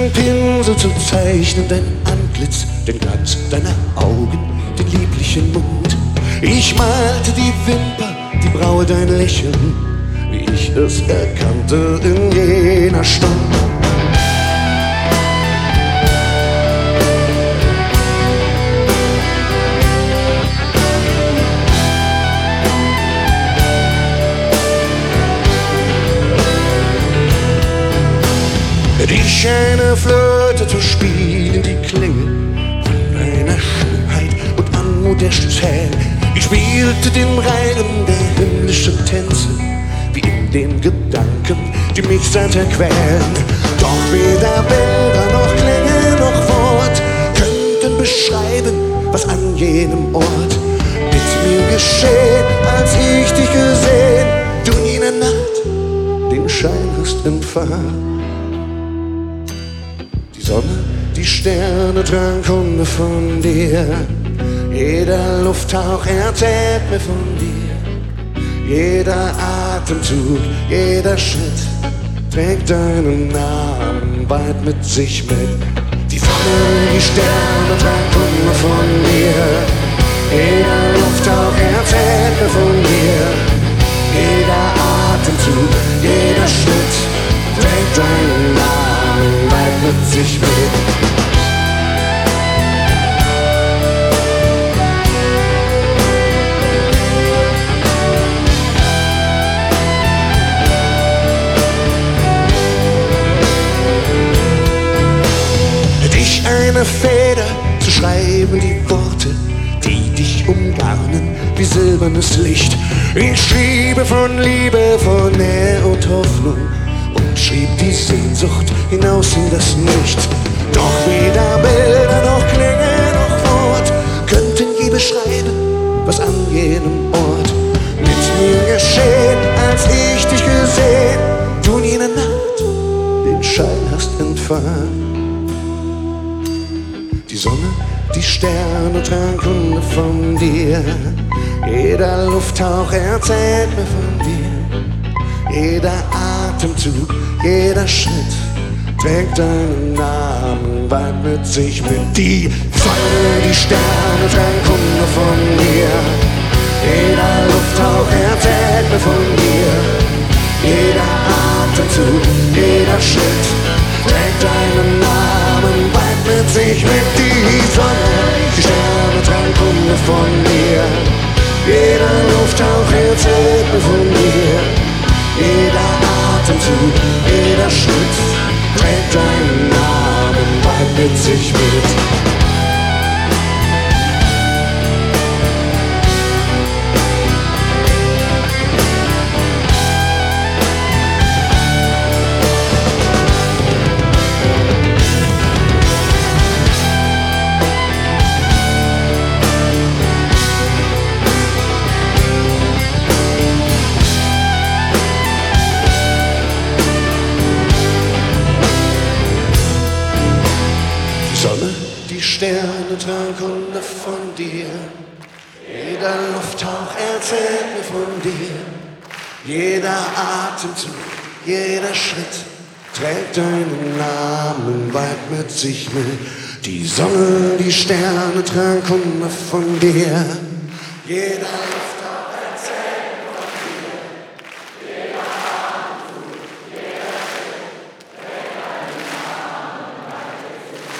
den Pinsel zu zeichnen, dein Antlitz, den Glanz deiner Augen, den lieblichen Mund. Ich malte die Wimper, die Braue, dein Lächeln, wie ich es erkannte in jener Stunde. Die Schöne Flöte zu spielen, die Klänge von deiner Schönheit und Anmut der Szene. Ich spielte den Reigen der himmlischen Tänze, wie in den Gedanken, die mich seither quälen. Doch weder Bilder noch Klänge noch Wort könnten beschreiben, was an jenem Ort mit mir geschehen, als ich dich gesehen, du in jener Nacht den Schein hast entfacht. Die Sonne, die Sterne trank Kunde von dir. Jeder Lufthauch erzählt mir von dir. Jeder Atemzug, jeder Schritt trägt deinen Namen weit mit sich mit. Die Sonne, die Sterne trank Kunde von dir. Jeder Lufthauch erzählt mir von dir. Jeder Atemzug, jeder Schritt trägt deinen Namen weit mit sich mit. Dich eine Feder zu schreiben, die Worte, die dich umgarnen wie silbernes Licht. Ich schriebe von Liebe, von Nähe und Hoffnung und schrieb die Sehnsucht hinaus in das Nichts. Doch weder Bilder noch Klänge noch Wort könnten je beschreiben, was an jenem Ort mit mir geschehen, als ich dich gesehen, du in jener Nacht den Schein hast entfacht. Die Sonne, die Sterne trank Kunde von dir. Jeder Lufthauch erzählt mir von dir. Jeder Atemzug, jeder Schritt trägt deinen Namen weit mit sich mit. Die Sonne, die Sterne trank Kunde von dir. Jeder Lufthauch erzählt mir von dir. Jeder Atemzug, jeder Schritt trägt deinen Namen weit mit sich mit. Die Sonne, die Sterne trank Kunde von dir. Jeder Lufthauch erzählt mir von dir. Jeder Atemzug, jeder Schritt trägt deinen Namen weit mit sich mit. Sterne trank Kunde von dir. Jeder Lufthauch erzählt mir von dir. Jeder Atemzug, jeder Schritt trägt deinen Namen weit mit sich mit. Die Sonne, die Sterne trank Kunde von dir. Jeder Lufthauch erzählt mir von dir. Jeder Atemzug, jeder Schritt trägt deinen Namen weit mit sich mit.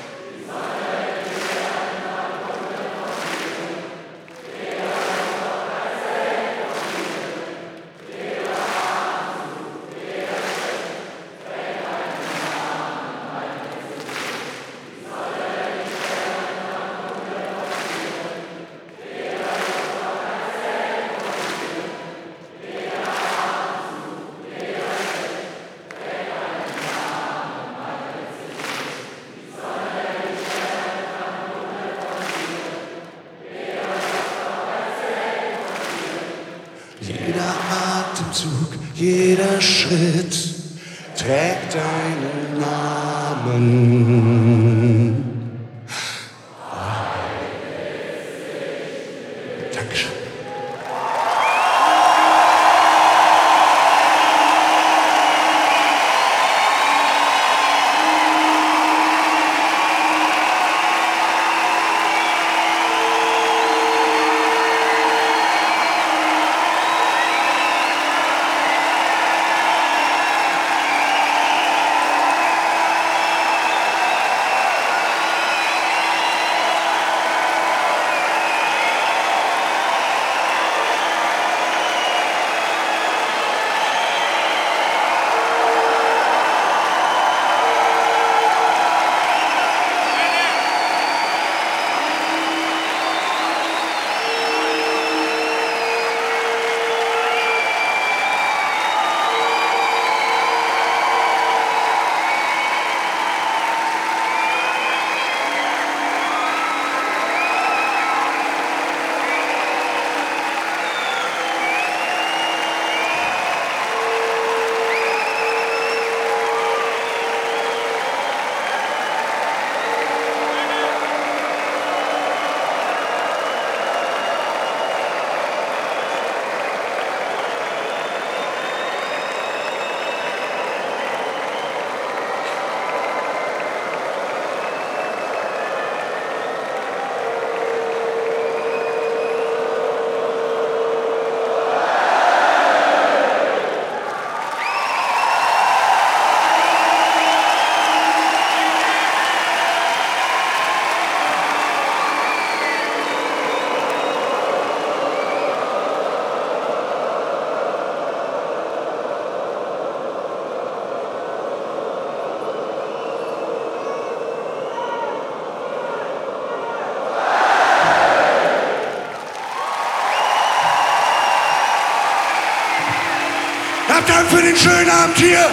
Jeder Atemzug, jeder Schritt trägt deinen Namen. Dankeschön. für den schönen Abend hier.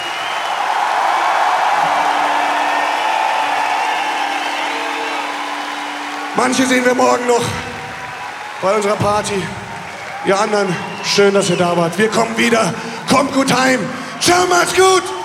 Manche sehen wir morgen noch bei unserer Party. Ihr anderen, schön, dass ihr da wart. Wir kommen wieder. Kommt gut heim. Ciao, macht's gut.